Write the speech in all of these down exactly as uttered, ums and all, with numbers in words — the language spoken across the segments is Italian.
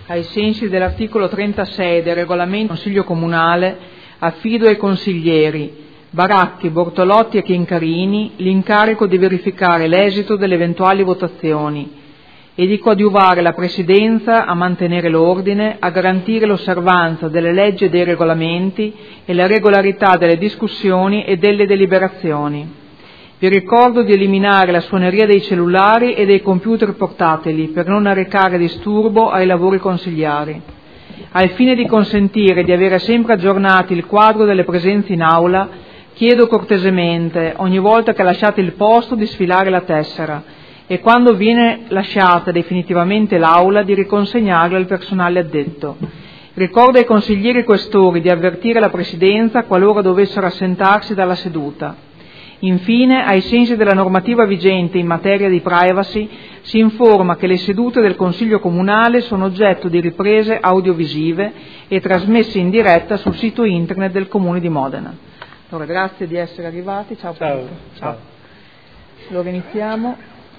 ai sensi dell'articolo trentasei del regolamento del Consiglio Comunale, affido ai consiglieri Baracchi, Bortolotti e Chincarini l'incarico di verificare l'esito delle eventuali votazioni e di coadiuvare la Presidenza a mantenere l'ordine, a garantire l'osservanza delle leggi e dei regolamenti e la regolarità delle discussioni e delle deliberazioni. Vi ricordo di eliminare la suoneria dei cellulari e dei computer portatili per non arrecare disturbo ai lavori consigliari. Al fine di consentire di avere sempre aggiornati il quadro delle presenze in aula, chiedo cortesemente, ogni volta che lasciate il posto, di sfilare la tessera e quando viene lasciata definitivamente l'aula di riconsegnarla al personale addetto. Ricordo ai consiglieri questori di avvertire la Presidenza qualora dovessero assentarsi dalla seduta. Infine, ai sensi della normativa vigente in materia di privacy, si informa che le sedute del Consiglio Comunale sono oggetto di riprese audiovisive e trasmesse in diretta sul sito internet del Comune di Modena. Allora, grazie di essere arrivati. Ciao. Ciao. Ciao. Allora iniziamo.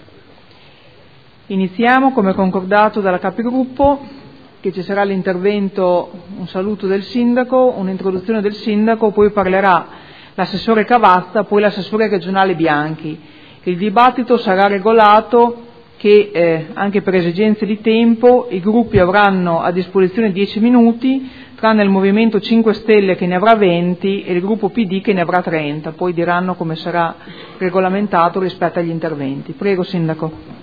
Iniziamo come concordato dalla Capigruppo, che ci sarà l'intervento, un saluto del Sindaco, un'introduzione del Sindaco, poi parlerà l'assessore Cavazza, poi l'assessore regionale Bianchi. Il dibattito sarà regolato che eh, anche per esigenze di tempo i gruppi avranno a disposizione dieci minuti, tranne il Movimento cinque Stelle che ne avrà venti e il gruppo P D che ne avrà trenta, poi diranno come sarà regolamentato rispetto agli interventi. Prego Sindaco.